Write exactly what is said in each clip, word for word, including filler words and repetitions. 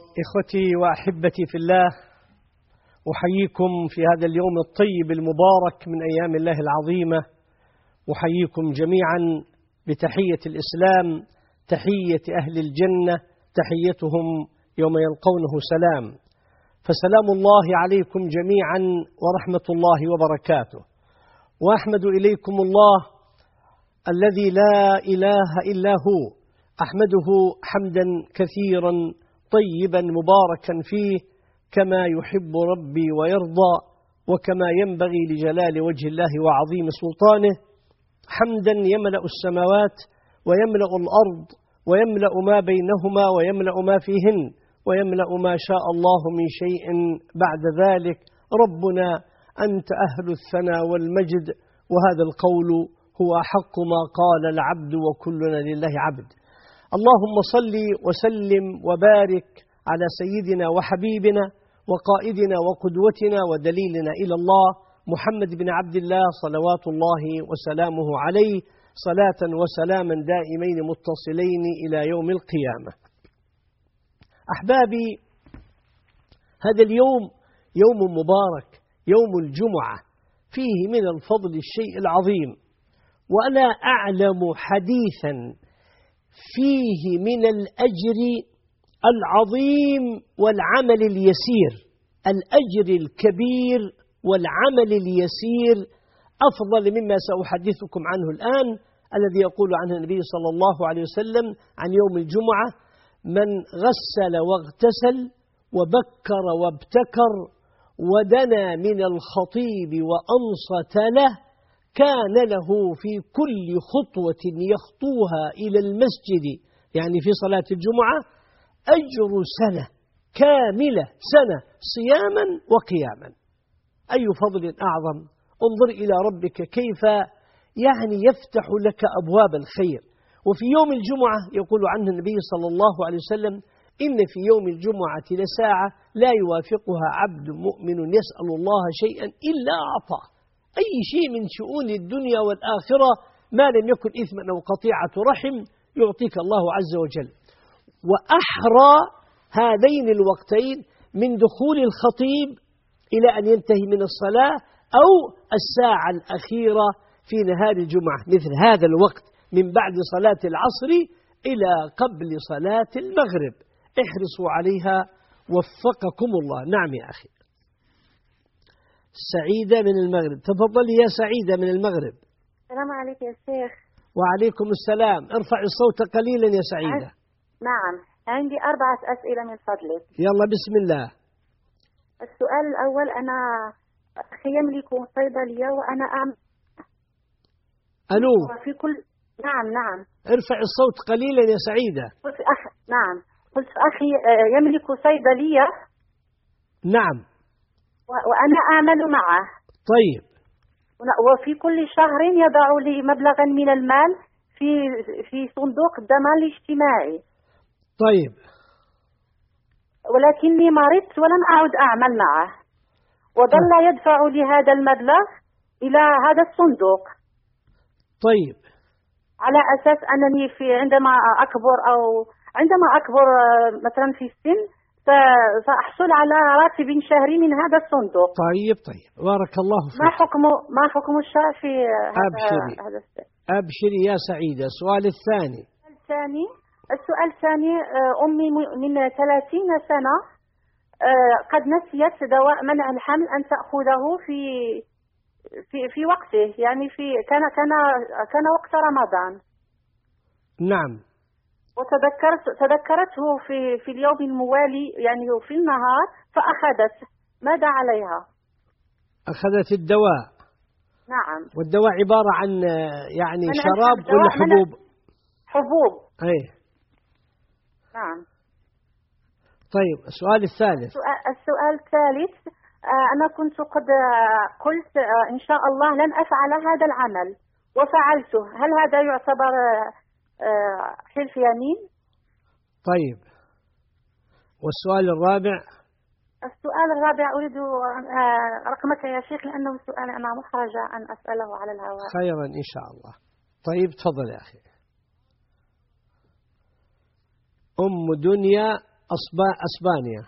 إخوتي وأحبتي في الله، أحييكم في هذا اليوم الطيب المبارك من أيام الله العظيمة. أحييكم جميعا بتحية الإسلام، تحية أهل الجنة، تحيتهم يوم يلقونه سلام. فسلام الله عليكم جميعا ورحمة الله وبركاته. وأحمد إليكم الله الذي لا إله إلا هو، أحمده حمدا كثيرا طيبا مباركا فيه كما يحب ربي ويرضى، وكما ينبغي لجلال وجه الله وعظيم سلطانه، حمدا يملأ السماوات ويملأ الأرض ويملأ ما بينهما ويملأ ما فيهن ويملأ ما شاء الله من شيء بعد ذلك. ربنا أنت أهل الثناء والمجد، وهذا القول هو أحق ما قال العبد وكلنا لله عبد. اللهم صل وسلم وبارك على سيدنا وحبيبنا وقائدنا وقدوتنا ودليلنا إلى الله محمد بن عبد الله صلوات الله وسلامه عليه، صلاة وسلاما دائمين متصلين إلى يوم القيامة. أحبابي، هذا اليوم يوم مبارك، يوم الجمعة، فيه من الفضل الشيء العظيم، وأنا أعلم حديثا فيه من الأجر العظيم والعمل اليسير. الأجر الكبير والعمل اليسير أفضل مما سأحدثكم عنه الآن، الذي يقول عنه النبي صلى الله عليه وسلم عن يوم الجمعة: من غسل واغتسل وبكر وابتكر ودنا من الخطيب وأنصت له، كان له في كل خطوة يخطوها إلى المسجد، يعني في صلاة الجمعة، أجر سنة كاملة، سنة صياما وقياما. أي فضل أعظم! انظر إلى ربك كيف يعني يفتح لك أبواب الخير. وفي يوم الجمعة يقول عنه النبي صلى الله عليه وسلم: إن في يوم الجمعة لساعة لا يوافقها عبد مؤمن يسأل الله شيئا إلا أعطاه. أي شيء من شؤون الدنيا والآخرة ما لم يكن إثما أو قطيعة رحم يعطيك الله عز وجل. وأحرى هذين الوقتين من دخول الخطيب إلى أن ينتهي من الصلاة، أو الساعة الأخيرة في نهار الجمعة، مثل هذا الوقت من بعد صلاة العصر إلى قبل صلاة المغرب. احرصوا عليها وفقكم الله. نعم يا أخي. سعيدة من المغرب، تفضلي يا سعيدة من المغرب. السلام عليكم يا شيخ. وعليكم السلام. ارفع الصوت قليلا يا سعيدة. نعم، عندي أربعة أسئلة من فضلك. يلا بسم الله. السؤال الأول: أنا أخي يملك صيدلية وأنا أعمل ألو. في كل نعم نعم ارفع الصوت قليلا يا سعيدة. قلت أخ... نعم قلت أخي يملك صيدلية. نعم. و... وأنا أعمل معه. طيب. وفي كل شهر يضع لي مبلغا من المال في في صندوق الضمان الاجتماعي. طيب. ولكني مرضت ولم أعد أعمل معه، وظل يدفع لي هذا المبلغ إلى هذا الصندوق. طيب. على أساس أنني في عندما أكبر أو عندما أكبر مثلا في السن سأحصل على راتب شهري من هذا الصندوق. طيب طيب، بارك الله فيك. ما حكم ما حكم الشرع في هذا أبشري. هذا الشيء؟ أبشري يا سعيدة. السؤال الثاني. الثاني السؤال الثاني: أمي من ثلاثين سنة قد نسيت دواء منع الحمل أن تأخذه في في في وقته، يعني في كان كان كان وقت رمضان. نعم. وتذكرت تذكرته في في اليوم الموالي، يعني في النهار، فأخذت. ماذا عليها؟ أخذت الدواء. نعم. والدواء عبارة عن يعني شراب ولا حبوب؟ حبوب. أي. نعم. طيب، السؤال الثالث. السؤال الثالث: أنا كنت قد قلت إن شاء الله لن أفعل هذا العمل وفعلته، هل هذا يعتبر حلف يمين؟ طيب. والسؤال الرابع. السؤال الرابع أريد رقمك يا شيخ، لأنه سؤال أنا محرجة أن أسأله على الهواء. خيرا إن شاء الله. طيب تفضل يا أخي. أم دنيا أسبا... أسبانيا.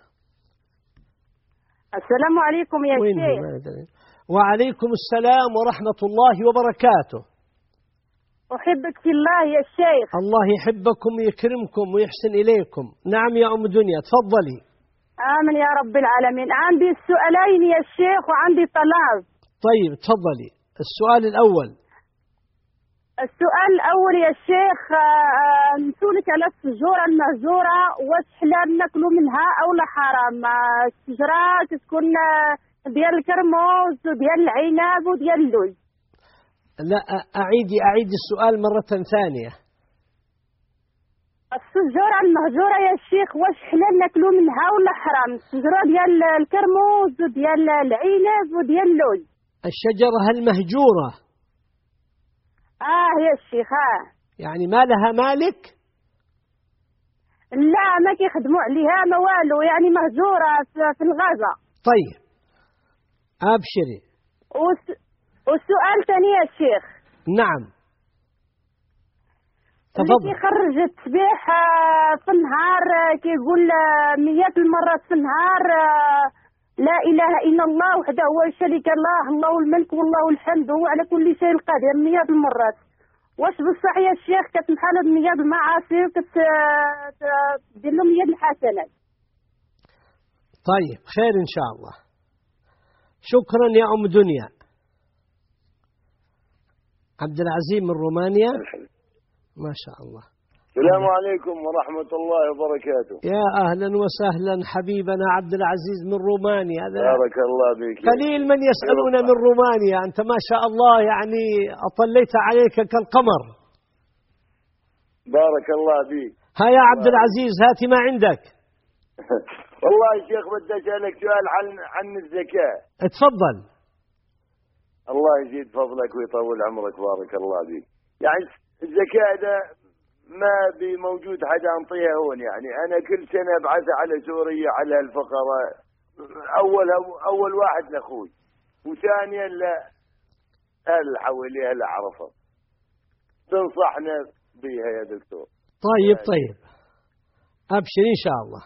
السلام عليكم يا شيخ. وعليكم السلام ورحمة الله وبركاته. أحبك في الله يا شيخ. الله يحبكم ويكرمكم ويحسن إليكم. نعم يا أم دنيا تفضلي. آمين يا رب العالمين. عندي سؤالين يا شيخ وعندي طلب. طيب تفضلي. السؤال الأول. السؤال الأول يا شيخ، نسولك على الشجرة المهجورة، واش حلال ناكلوا منها أو لا حرام؟ الشجرة تكون ديال الكرموز وديال العنب وديال اللوز. لا أعيدي أعيدي السؤال مرة ثانية. الشجرة المهجورة يا شيخ واش حلال ناكلوا منها ولا حرام؟ الشجرة ديال الكرموز وديال العنب وديال اللوز. الشجرة المهجورة. آه يا الشيخ. آه يعني ما لها مالك؟ لا ما كيخدموا عليها ما والو، يعني مهجورة في الغابة. طيب أبشري. وس... والسؤال ثاني يا شيخ. نعم اللي كيخرج التسبيح في النهار كيقول مئات المرات في النهار لا إله إلا الله وحده هو الشريك له، الله الملك والله الحمد وهو على كل شيء قادر مئات المرات. واش بصح يا الشيخ كتمحل مئات المعاصي وكتدير له مئات الحسنات؟ طيب خير إن شاء الله. شكرا يا أم دنيا. عبد العزيز من رومانيا. ما شاء الله. السلام عليكم ورحمة الله وبركاته. يا أهلا وسهلا حبيبنا عبد العزيز من رومانيا. بارك الله بك. قليل من يسألون من رومانيا، أنت ما شاء الله يعني أطليت عليك كالقمر. بارك الله بك. ها يا عبد العزيز هاتي ما عندك. والله يا شيخ بدي أسألك سؤال عن عن الزكاة. اتفضل. الله يزيد فضلك ويطول عمرك بارك الله بك. يعني الزكاة ده ما بموجود حدا انطيها هون، يعني انا كل سنه ابعث على سوريا على الفقراء، اول اول واحد لاخوي وثانيا لا اهل حوالي اهل عرفه. تنصحنا بها يا دكتور؟ طيب طيب ابشر ان شاء الله.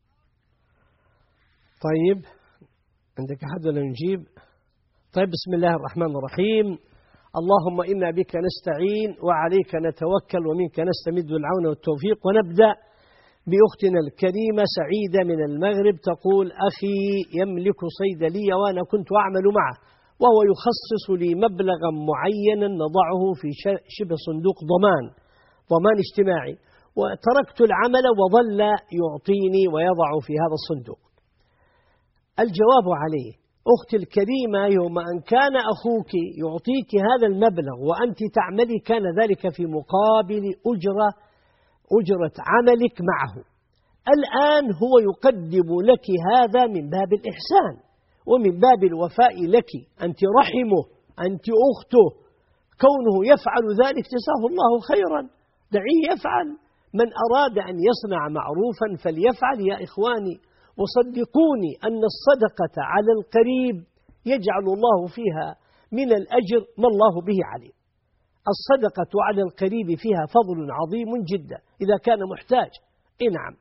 طيب عندك احد ولا نجيب؟ طيب بسم الله الرحمن الرحيم. اللهم إنا بك نستعين وعليك نتوكل ومنك نستمد العون والتوفيق. ونبدأ بأختنا الكريمة سعيدة من المغرب تقول: أخي يملك صيدلية وأنا كنت أعمل معه، وهو يخصص لي مبلغا معينا نضعه في شبه صندوق ضمان ضمان اجتماعي، وتركت العمل وظل يعطيني ويضع في هذا الصندوق. الجواب عليه: أختي الكريمة، يوم أن كان أخوك يعطيك هذا المبلغ وأنت تعملي كان ذلك في مقابل أجرة أجرة عملك معه. الآن هو يقدم لك هذا من باب الإحسان ومن باب الوفاء لك، أنت رحمه، أنت أخته، كونه يفعل ذلك جزاه الله خيرا، دعيه يفعل. من أراد أن يصنع معروفا فليفعل يا إخواني. وصدقوني أن الصدقة على القريب يجعل الله فيها من الأجر ما الله به عليم. الصدقة على القريب فيها فضل عظيم جدا إذا كان محتاج. إيه نعم.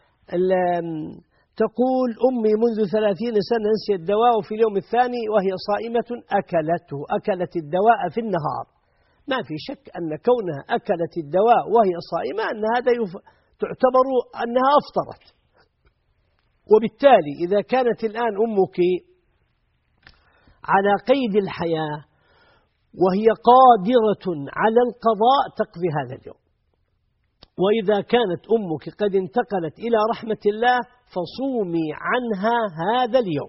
تقول: أمي منذ ثلاثين سنة نسيت الدواء في اليوم الثاني وهي صائمة أكلته أكلت الدواء في النهار. ما في شك أن كونها أكلت الدواء وهي صائمة أن هذا يف... تعتبر أنها أفطرت. وبالتالي إذا كانت الآن أمك على قيد الحياة وهي قادرة على القضاء تقضي هذا اليوم، وإذا كانت أمك قد انتقلت إلى رحمة الله فصومي عنها هذا اليوم.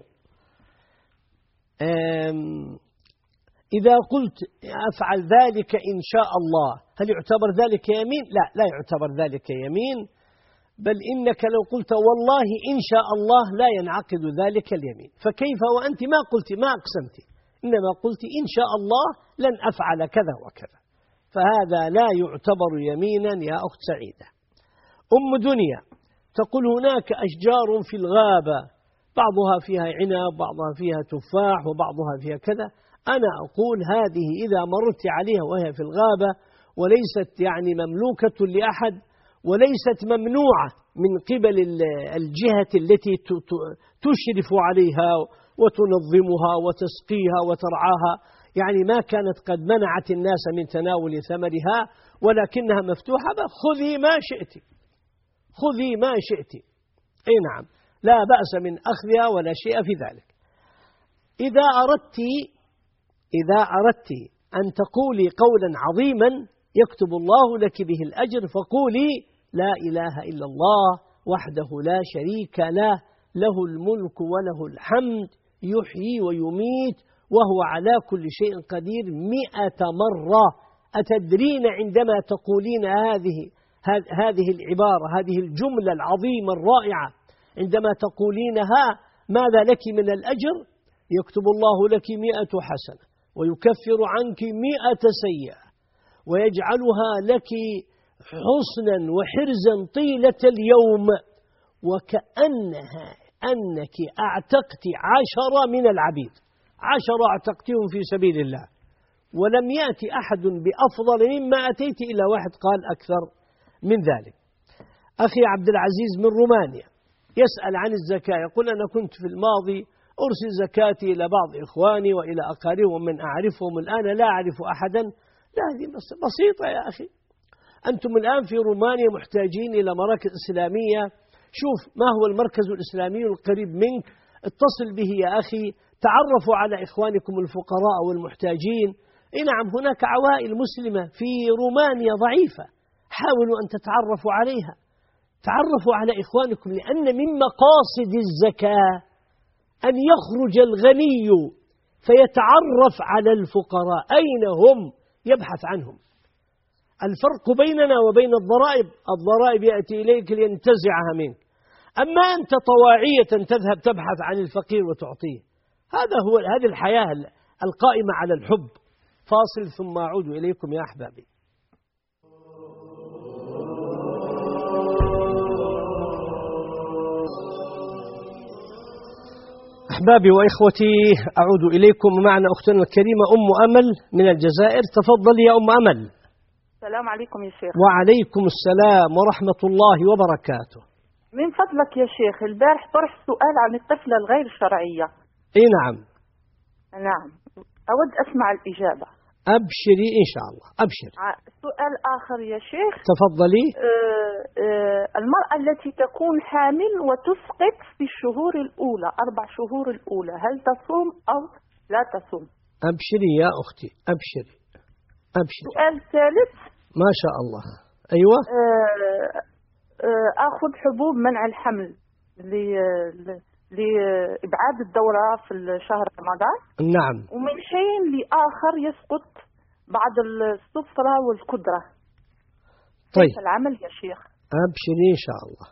إذا قلت أفعل ذلك إن شاء الله، هل يعتبر ذلك يمين؟ لا لا يعتبر ذلك يمين، بل إنك لو قلت والله إن شاء الله لا ينعقد ذلك اليمين. فكيف وأنت ما قلت ما أقسمت، إنما قلت إن شاء الله لن أفعل كذا وكذا، فهذا لا يعتبر يمينا يا أخت سعيدة. أم دنيا تقول: هناك أشجار في الغابة بعضها فيها عنب بعضها فيها تفاح وبعضها فيها كذا. أنا أقول هذه إذا مررت عليها وهي في الغابة وليست يعني مملوكة لأحد وليست ممنوعة من قبل الجهة التي تشرف عليها وتنظمها وتسقيها وترعاها، يعني ما كانت قد منعت الناس من تناول ثمرها، ولكنها مفتوحة، خذي ما شئت، خذي ما شئت. أي نعم، لا بأس من أخذها ولا شيء في ذلك. إذا أردت إذا أردت أن تقولي قولا عظيما يكتب الله لك به الأجر، فقولي لا إله إلا الله وحده لا شريك له، له الملك وله الحمد، يحيي ويميت وهو على كل شيء قدير، مئة مرة. أتدرين عندما تقولين هذه هذه العبارة، هذه الجملة العظيمة الرائعة، عندما تقولينها ماذا لك من الأجر؟ يكتب الله لك مئة حسنة، ويكفر عنك مئة سيئة، ويجعلها لك حسنا وحرزا طيلة اليوم، وكأنها أنك أعتقت عشرة من العبيد، عشرة أعتقتهم في سبيل الله، ولم يأتي أحد بأفضل مما أتيت إلا واحد قال أكثر من ذلك. أخي عبد العزيز من رومانيا يسأل عن الزكاة، يقول أنا كنت في الماضي أرسل زكاتي إلى بعض إخواني وإلى أقاربي ومن أعرفهم، الآن لا أعرف أحدا. لا، هذه بسيطة يا أخي، أنتم الآن في رومانيا محتاجين إلى مراكز إسلامية، شوف ما هو المركز الإسلامي القريب منك، اتصل به يا أخي، تعرفوا على إخوانكم الفقراء والمحتاجين. إيه نعم، هناك عوائل مسلمة في رومانيا ضعيفة، حاولوا أن تتعرفوا عليها، تعرفوا على إخوانكم، لأن من مقاصد الزكاة أن يخرج الغني فيتعرف على الفقراء أين هم، يبحث عنهم. الفرق بيننا وبين الضرائب، الضرائب يأتي إليك لينتزعها منك، أما أنت طواعية تذهب تبحث عن الفقير وتعطيه. هذا هو هذه الحياة القائمة على الحب. فاصل ثم أعود إليكم يا أحبابي. أحبابي وإخوتي، أعود إليكم، معنا أختنا الكريمة أم أمل من الجزائر. تفضلي يا أم أمل. السلام عليكم يا شيخ. وعليكم السلام ورحمة الله وبركاته. من فضلك يا شيخ، البارح طرح سؤال عن الطفلة الغير شرعية. اي نعم. نعم، أود أسمع الإجابة. أبشري إن شاء الله، أبشري. سؤال آخر يا شيخ. تفضلي. آه آه المرأة التي تكون حامل وتسقط في الشهور الأولى، أربع شهور الأولى، هل تصوم أو لا تصوم؟ أبشري يا أختي، أبشري أبشري. سؤال ثالث. ما شاء الله. أيوة. آه آه أخذ حبوب منع الحمل لإبعاد الدورة في شهر رمضان. نعم. ومن حين لآخر يسقط بعد الصفرة والقدرة. طيب. كيف العمل يا شيخ؟ أبشري إن شاء الله.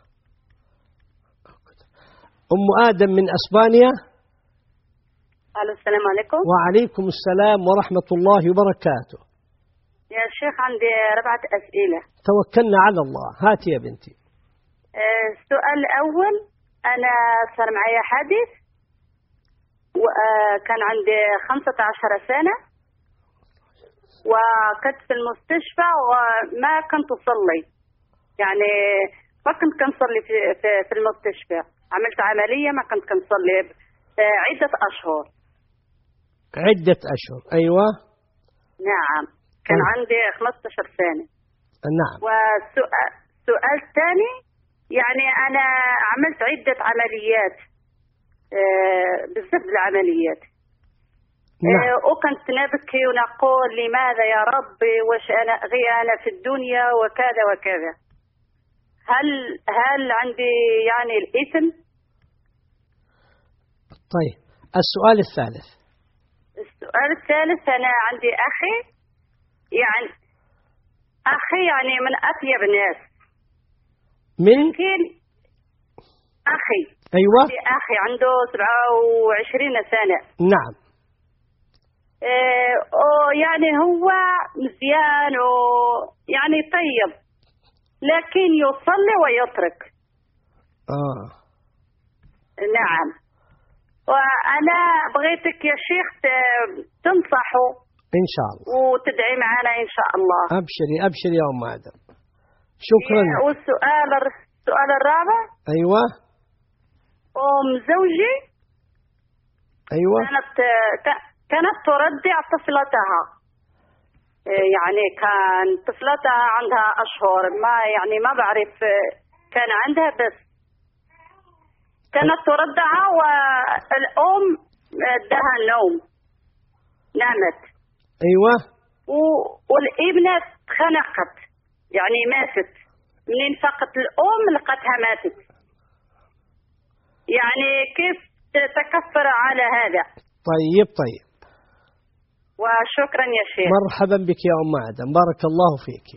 أم آدم من أسبانيا. ألو، السلام عليكم. وعليكم السلام ورحمة الله وبركاته. يا شيخ عندي ربعة أسئلة. توكلنا على الله، هاتي يا بنتي. السؤال الأول، أنا صار معي حادث وكان عندي خمسة عشر سنة، وكنت في المستشفى وما كنت أصلي، يعني ما كنت كنصلي في, في, في المستشفى، عملت عملية ما كنت كنصلي عدة أشهر. عدة أشهر، أيوة. نعم، كان أه. عندي خمسة عشر سنة. نعم. والسؤال الثاني، يعني أنا عملت عدة عمليات، آه بزاف العمليات. نعم. آه وكنت نبكي ونقول لماذا يا ربي، واش أنا غير أنا في الدنيا وكذا وكذا. هل هل عندي يعني الإثم؟ طيب، السؤال الثالث. السؤال الثالث، أنا عندي أخي، يعني أخي يعني من أطيب الناس. من؟ لكن أخي. أيوة. أخي عنده سبعة وعشرين سنة. نعم. إيه يعني هو مزيان ويعني طيب، لكن يصلي ويترك. آه. نعم. وأنا بغيتك يا شيخ تنصحه إن شاء الله وتدعي معنا إن شاء الله. أبشري أبشري يا أم آدم، شكرا. والسؤال السؤال الرابع. أيوة. أم زوجي أيوة. كانت كانت ترضع طفلتها، يعني كان طفلتها عندها أشهر، ما يعني ما بعرف كان عندها، بس كانت ترضعها والأم ادها النوم، نامت. أيوة. والابنة خنقت، يعني ماتت، منين فقط الأم لقتها ماتت، يعني كيف تتكفر على هذا؟ طيب طيب، وشكرا يا شيخ. مرحبا بك يا أم آدم، بارك الله فيك.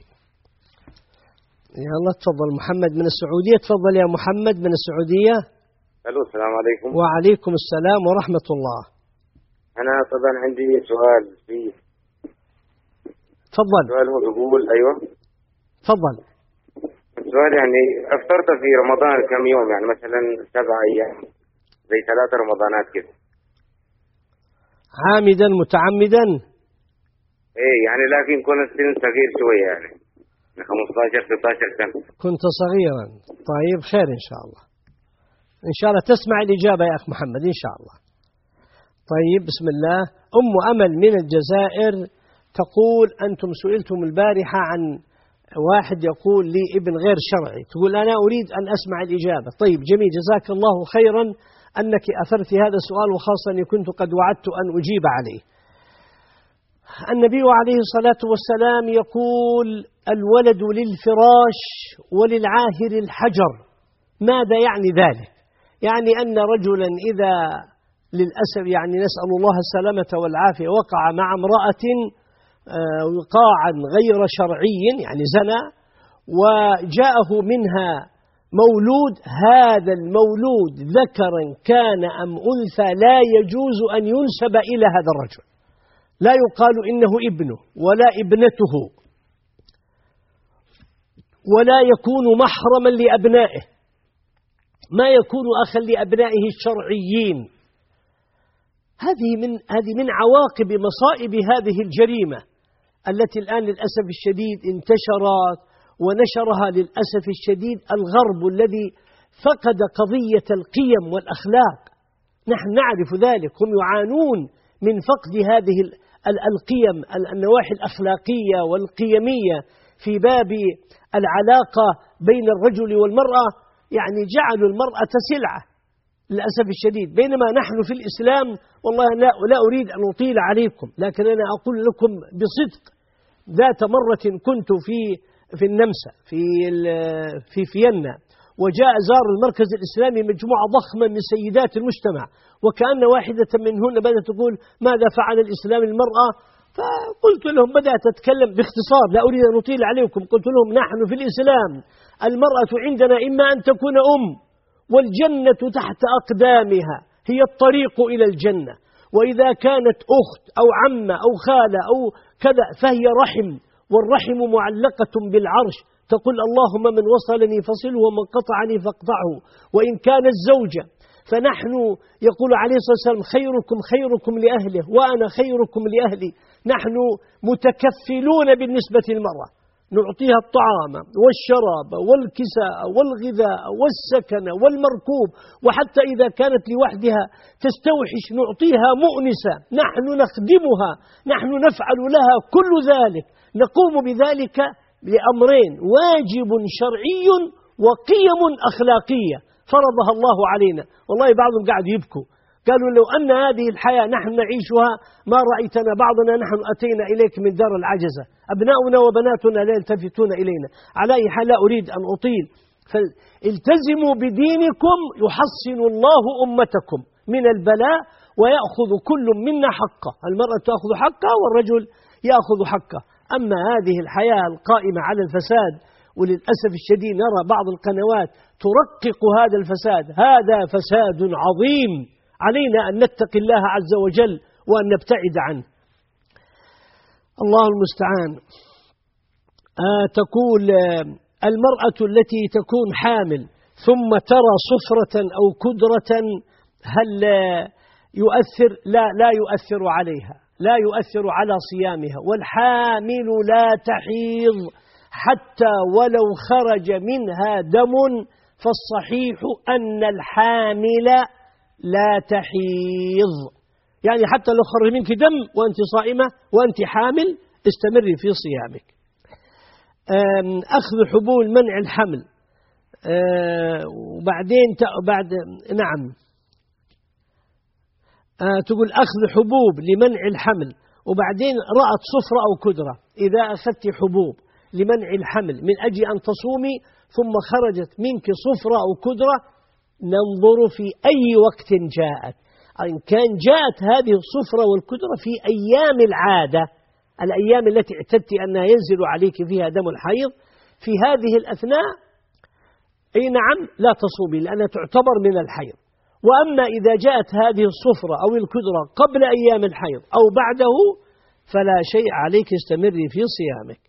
يلا تفضل محمد من السعودية. تفضل يا محمد من السعودية. الو السلام عليكم. وعليكم السلام ورحمة الله. أنا طبعا عندي سؤال فيه. تفضل. السؤال هو بيقول أيوة. تفضل. السؤال يعني أفطرت في رمضان كم يوم، يعني مثلا سبع أيام زي ثلاثة رمضانات كده. عامدا متعمدا؟ إيه يعني، لكن كنت سن صغير شوية، يعني خمسطاشر ستاشر سنة. كنت صغيرا. طيب خير إن شاء الله، إن شاء الله تسمع الإجابة يا أخ محمد إن شاء الله. طيب بسم الله. أم أمل من الجزائر تقول: أنتم سئلتم البارحة عن واحد يقول لي ابن غير شرعي، تقول أنا أريد أن أسمع الإجابة. طيب جميل، جزاك الله خيرا أنك أثرت هذا السؤال، وخاصة أني كنت قد وعدت أن أجيب عليه. النبي عليه الصلاة والسلام يقول: الولد للفراش وللعاهر الحجر. ماذا يعني ذلك؟ يعني أن رجلا إذا للأسف يعني نسأل الله السلامة والعافية وقع مع امرأة وقاعا غير شرعي، يعني زنا، وجاءه منها مولود، هذا المولود ذكرا كان أم أنثى لا يجوز أن ينسب إلى هذا الرجل، لا يقال إنه ابنه ولا ابنته، ولا يكون محرما لأبنائه، ما يكون أخا لأبنائه الشرعيين. هذه من هذه من عواقب مصائب هذه الجريمة التي الآن للأسف الشديد انتشرت، ونشرها للأسف الشديد الغرب الذي فقد قضية القيم والأخلاق. نحن نعرف ذلك، هم يعانون من فقد هذه القيم، النواحي الأخلاقية والقيمية في باب العلاقة بين الرجل والمرأة، يعني جعلوا المرأة سلعة للأسف الشديد، بينما نحن في الإسلام والله لا, لا أريد أن أطيل عليكم، لكن أنا أقول لكم بصدق. ذات مرة كنت في في النمسا في في فيينا، وجاء زار المركز الإسلامي مجموعة ضخمة من سيدات المجتمع، وكأن واحدة منهن بدأت تقول: ماذا فعل الإسلام المرأة؟ فقلت لهم، بدأت أتكلم باختصار لا أريد أن أطيل عليكم، قلت لهم: نحن في الإسلام المرأة عندنا إما أن تكون أم، والجنة تحت أقدامها، هي الطريق إلى الجنة، وإذا كانت أخت أو عمة أو خالة أو كذا فهي رحم، والرحم معلقة بالعرش، تقول: اللهم من وصلني فصله ومن قطعني فاقطعه. وإن كانت زوجة فنحن يقول عليه الصلاة والسلام: خيركم خيركم لأهله وأنا خيركم لأهلي. نحن متكفلون بالنسبة للمرأة، نعطيها الطعام والشراب والكساء والغذاء والسكن والمركوب، وحتى إذا كانت لوحدها تستوحش نعطيها مؤنسة، نحن نخدمها، نحن نفعل لها كل ذلك، نقوم بذلك لأمرين: واجب شرعي وقيم أخلاقية فرضها الله علينا. والله بعضهم قاعد يبكوا، قالوا: لو أن هذه الحياة نحن نعيشها ما رأيتنا بعضنا نحن أتينا إليك من دار العجزة، أبناؤنا وبناتنا لا يلتفتون إلينا. على أي حال لا أريد أن أطيل، فالتزموا بدينكم يحصن الله أمتكم من البلاء، ويأخذ كل منا حقه، المرأة تأخذ حقها والرجل يأخذ حقه. أما هذه الحياة القائمة على الفساد، وللأسف الشديد نرى بعض القنوات ترقق هذا الفساد، هذا فساد عظيم، علينا أن نتقي الله عز وجل وأن نبتعد عنه. الله المستعان. آه تقول آه المرأة التي تكون حامل ثم ترى صفرة أو كدرة هل آه يؤثر؟ لا لا يؤثر عليها، لا يؤثر على صيامها، والحامل لا تحيض حتى ولو خرج منها دم فالصحيح أن الحامل لا تحيض، يعني حتى لو خرج منك دم وأنت صائمة وأنت حامل استمري في صيامك. أخذ حبول منع الحمل، وبعدين بعد نعم تقول أخذ حبوب لمنع الحمل، وبعدين رأت صفرة أو كدرة. إذا أخذت حبوب لمنع الحمل من أجل أن تصومي ثم خرجت منك صفرة أو كدرة، ننظر في أي وقت جاءت. إن كان جاءت هذه الصفرة والكدرة في أيام العادة، الأيام التي اعتدت أنها ينزل عليك فيها دم الحيض، في هذه الأثناء أي نعم لا تصومي لأنها تعتبر من الحيض. وأما إذا جاءت هذه الصفرة أو الكدرة قبل أيام الحيض أو بعده فلا شيء عليك، استمري في صيامك.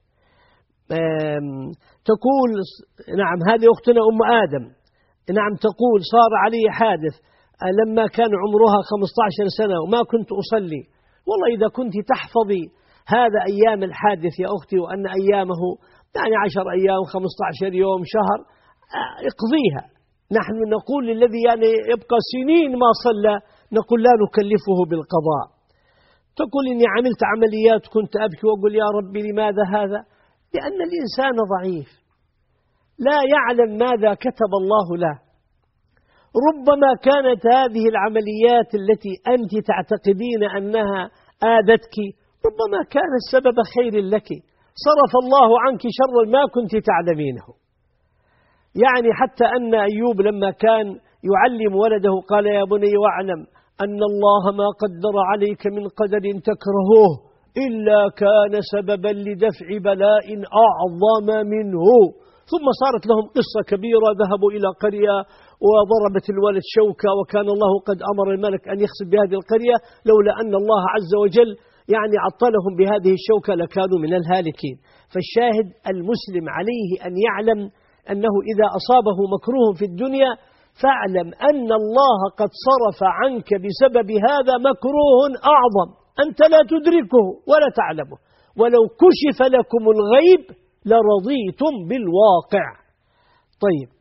تقول نعم هذه أختنا أم آدم، نعم تقول صار علي حادث لما كان عمرها خمسة عشر سنة وما كنت أصلي. والله إذا كنت تحفظي هذا أيام الحادث يا أختي، وأن أيامه يعني عشر أيام خمسة عشر يوم شهر اقضيها. نحن نقول للذي يعني يبقى سنين ما صلى نقول لا نكلفه بالقضاء. تقول إني عملت عمليات كنت أبكي وأقول يا ربي لماذا هذا؟ لأن الإنسان ضعيف لا يعلم ماذا كتب الله له. ربما كانت هذه العمليات التي أنت تعتقدين أنها آذتك ربما كان السبب خير لك، صرف الله عنك شر ما كنت تعلمينه. يعني حتى أن أيوب لما كان يعلم ولده قال يا بني واعلم أن الله ما قدر عليك من قدر تكرهوه إلا كان سببا لدفع بلاء أعظم منه. ثم صارت لهم قصة كبيرة، ذهبوا إلى قرية وضربت الولد شوكة، وكان الله قد أمر الملك أن يخسف بهذه القرية، لولا أن الله عز وجل يعني عطلهم بهذه الشوكة لكانوا من الهالكين. فالشاهد المسلم عليه أن يعلم أنه إذا أصابه مكروه في الدنيا فاعلم أن الله قد صرف عنك بسبب هذا مكروه أعظم أنت لا تدركه ولا تعلمه. ولو كشف لكم الغيب لرضيتم بالواقع. طيب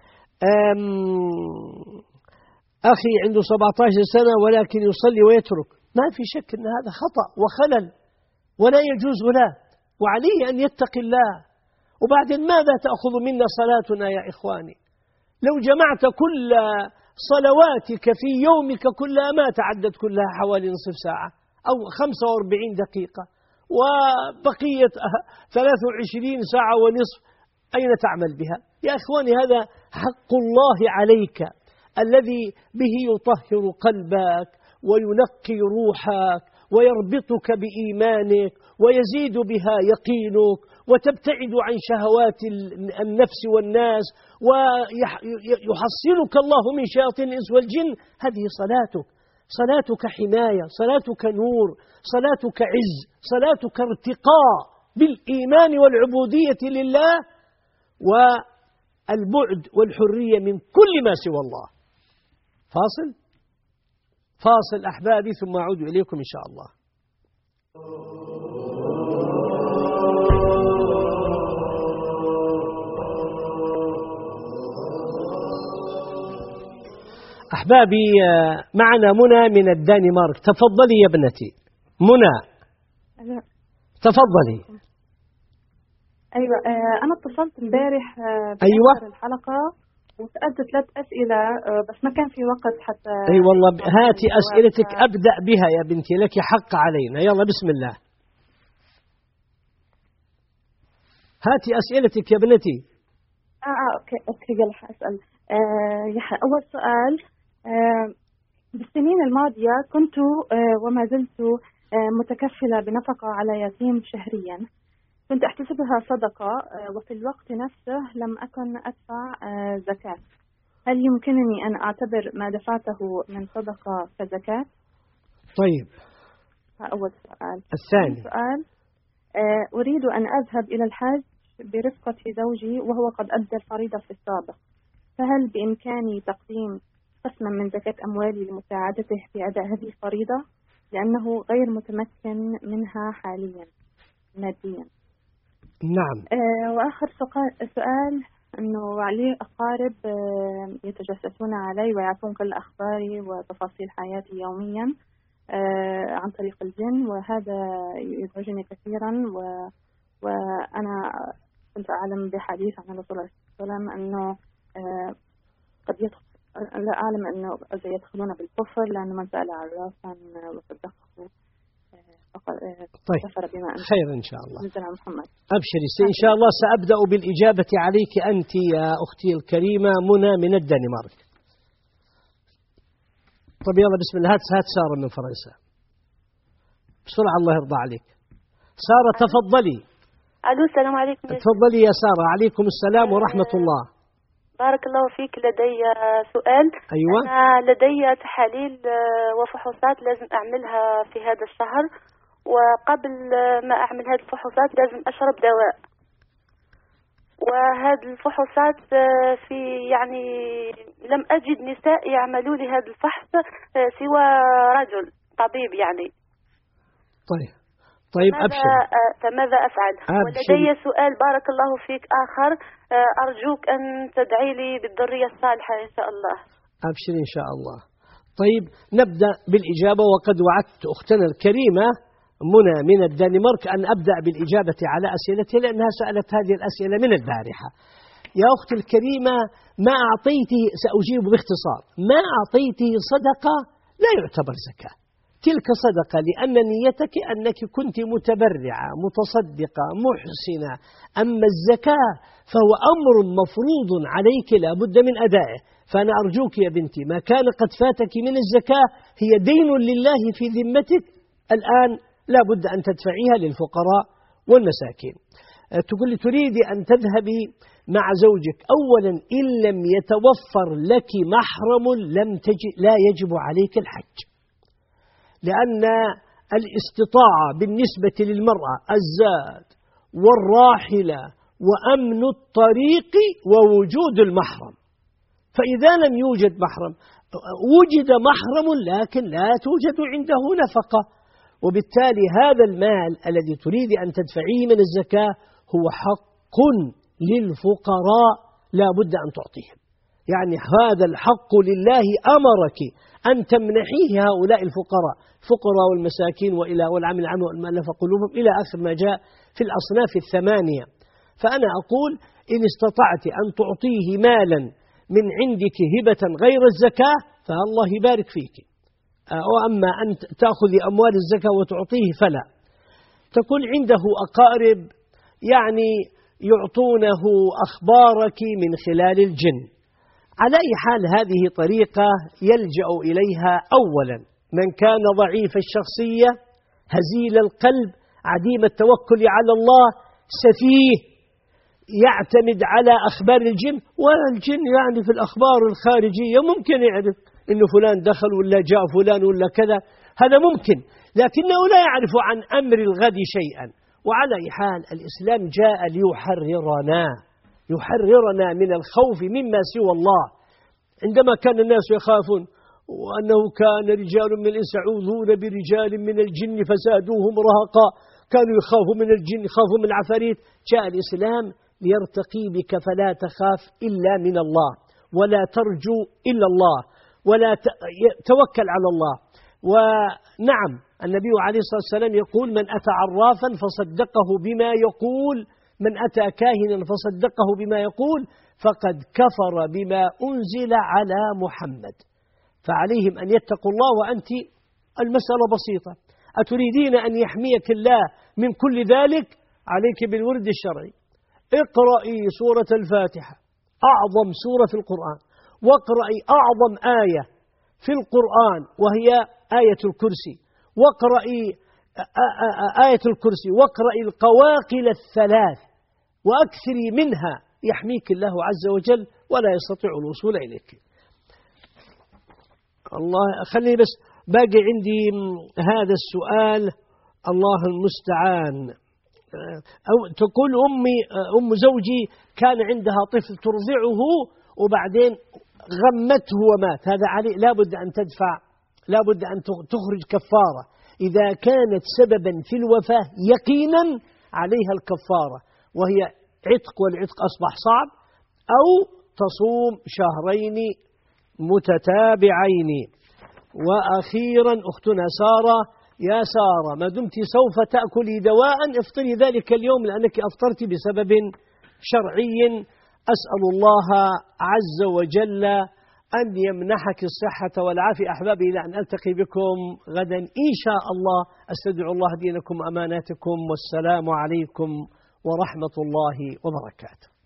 أخي عنده سبعة عشر سنة ولكن يصلي ويترك، ما في شك أن هذا خطأ وخلل ولا يجوز له، وعليه أن يتقي الله. وبعدين ماذا تأخذ منا صلاتنا يا إخواني؟ لو جمعت كل صلواتك في يومك كلها ما تعدت كلها حوالي نصف ساعة أو خمسة وأربعين دقيقة، وبقية ثلاث وعشرين ساعة ونصف أين تعمل بها؟ يا إخواني هذا حق الله عليك الذي به يطهر قلبك وينقي روحك ويربطك بإيمانك ويزيد بها يقينك وتبتعد عن شهوات النفس والناس ويحصنك الله من شياطين الإنس والجن. هذه صلاتك، صلاتك حماية، صلاتك نور، صلاتك عز، صلاتك ارتقاء بالإيمان والعبودية لله والبعد والحرية من كل ما سوى الله. فاصل فاصل أحبابي ثم أعود إليكم إن شاء الله. أحبابي معنا منى من الدنمارك، تفضلي يا ابنتي منى. تفضلي. أيوة أنا اتصلت امبارح أيوة الحلقة وسألت ثلاث أسئلة بس ما كان في وقت حتى. أي أيوة والله هاتي أسئلتك أبدأ بها يا بنتي، لك حق علينا. يلا بسم الله هاتي أسئلتك يا بنتي. آه, آه أوكي أوكي يلا حأسأل. آه يا أول سؤال، آه بالسنين الماضية كنت آه وما زلت آه متكفلة بنفقة على يتيم شهريا، كنت أحتسبها صدقة وفي الوقت نفسه لم أكن أدفع زكاة، هل يمكنني أن أعتبر ما دفعته من صدقة كزكاة؟ طيب أول سؤال. الثاني سؤال، أريد أن أذهب إلى الحج برفقة زوجي وهو قد أدى الفريضة في السابق، فهل بإمكاني تقديم قسما من زكاة أموالي لمساعدته في أداء هذه الفريضة لأنه غير متمكن منها حاليا ماديا؟ نعم. آه وآخر سؤال، أنه علي أقارب يتجسسون علي ويعرفون كل أخباري وتفاصيل حياتي يوميا عن طريق الجن، وهذا يزعجني كثيرا. وأنا كنت أعلم بحديث عن الرسول صلى الله عليه وسلم أنه قد يدخل، لا أعلم أنه يدخلون بالكفر لأن من سأل عرافا وصدقه طيب خير إن شاء الله. محمد أبشري إن شاء الله. سأبدأ بالإجابة عليك أنت يا أختي الكريمة منى من الدنمارك. طب يلا بسم الله. هات هات سارة من فرنسا بسرعة الله يرضى عليك. سارة تفضلي. ألو السلام عليكم. تفضلي يا سارة. عليكم السلام ورحمة الله. بارك الله فيك. لدي سؤال. أيوة. أنا لدي تحاليل وفحوصات لازم أعملها في هذا الشهر، وقبل ما أعمل هذه الفحوصات لازم أشرب دواء، وهذه الفحوصات في يعني لم أجد نساء يعملوا لي هذا الفحص سوى رجل طبيب يعني. طيب طيب أبشر. فماذا أفعل؟ أبشر. ولدي سؤال بارك الله فيك آخر، أرجوك أن تدعي لي بالذرية الصالحة إن شاء الله. أبشر إن شاء الله. طيب نبدأ بالإجابة، وقد وعدت أختنا الكريمة منى من الدنمارك أن أبدأ بالإجابة على أسئلتها لأنها سألت هذه الأسئلة من البارحة. يا أختي الكريمة، ما أعطيته سأجيب باختصار. ما أعطيته صدقة لا يعتبر زكاة، تلك صدقة لأن نيتك أنك كنت متبرعة متصدقة محسنة. أما الزكاة فهو أمر مفروض عليك لا بد من أدائه. فأنا أرجوك يا بنتي، ما كان قد فاتك من الزكاة هي دين لله في ذمتك، الآن لا بد أن تدفعيها للفقراء والمساكين. تقول لي تريدي أن تذهبي مع زوجك. أولا إن لم يتوفر لك محرم لم تجي لا يجب عليك الحج، لأن الاستطاعة بالنسبة للمرأة الزاد والراحلة وأمن الطريق ووجود المحرم. فإذا لم يوجد محرم، وجد محرم لكن لا توجد عنده نفقة، وبالتالي هذا المال الذي تريد أن تدفعيه من الزكاة هو حق للفقراء لا بد أن تعطيهم. يعني هذا الحق لله أمرك أن تمنحيه هؤلاء الفقراء، فقراء والمساكين وإلى والعمل عنه والمؤلف قلوبهم إلى آخر ما جاء في الأصناف الثمانية. فأنا أقول إن استطعت أن تعطيه مالا من عندك هبة غير الزكاة فالله يبارك فيك، وأما أن تأخذ أموال الزكاة وتعطيه فلا. تكون عنده أقارب يعني يعطونه أخبارك من خلال الجن. على أي حال هذه طريقة يلجأ إليها أولا من كان ضعيف الشخصية هزيل القلب عديم التوكل على الله سفيه يعتمد على أخبار الجن. والجن يعني في الأخبار الخارجية ممكن يعرف إنه فلان دخل ولا جاء فلان ولا كذا، هذا ممكن، لكنه لا يعرف عن أمر الغد شيئا. وعلى أي حال الإسلام جاء ليحررنا يحررنا من الخوف مما سوى الله. عندما كان الناس يخافون وأنه كان رجال من الإنس يعوذون برجال من الجن فزادوهم رهقا، كانوا يخافوا من الجن يخافوا من العفاريت. جاء الإسلام ليرتقي بك فلا تخاف إلا من الله ولا ترجو إلا الله ولا توكل على الله. ونعم النبي عليه الصلاة والسلام يقول من أتى عرافا فصدقه بما يقول، من أتى كاهنا فصدقه بما يقول فقد كفر بما أنزل على محمد. فعليهم أن يتقوا الله. وأنت المسألة بسيطة، أتريدين أن يحميك الله من كل ذلك؟ عليك بالورد الشرعي. اقرأي سورة الفاتحة أعظم سورة في القرآن، واقرأي أعظم آية في القرآن وهي آية الكرسي، واقرأي آية الكرسي واقرأي القواقل الثلاث وأكثري منها يحميك الله عز وجل ولا يستطيع الوصول إليك. الله خلي بس باقي عندي هذا السؤال الله المستعان. أو تقول أمي أم زوجي كان عندها طفل ترضعه وبعدين غمته ومات، هذا عليه لابد أن تدفع، لابد أن تخرج كفارة. إذا كانت سببا في الوفاة يقينا عليها الكفارة، وهي عتق، والعتق أصبح صعب. أو تصوم شهرين متتابعين. وأخيرا أختنا سارة، يا سارة ما دمت سوف تأكلي دواء افطري ذلك اليوم لأنك أفطرت بسبب شرعي. أسأل الله عز وجل أن يمنحك الصحة والعافية. أحبابي إلى أن ألتقي بكم غدا إن شاء الله، أستودع الله دينكم أماناتكم، والسلام عليكم ورحمة الله وبركاته.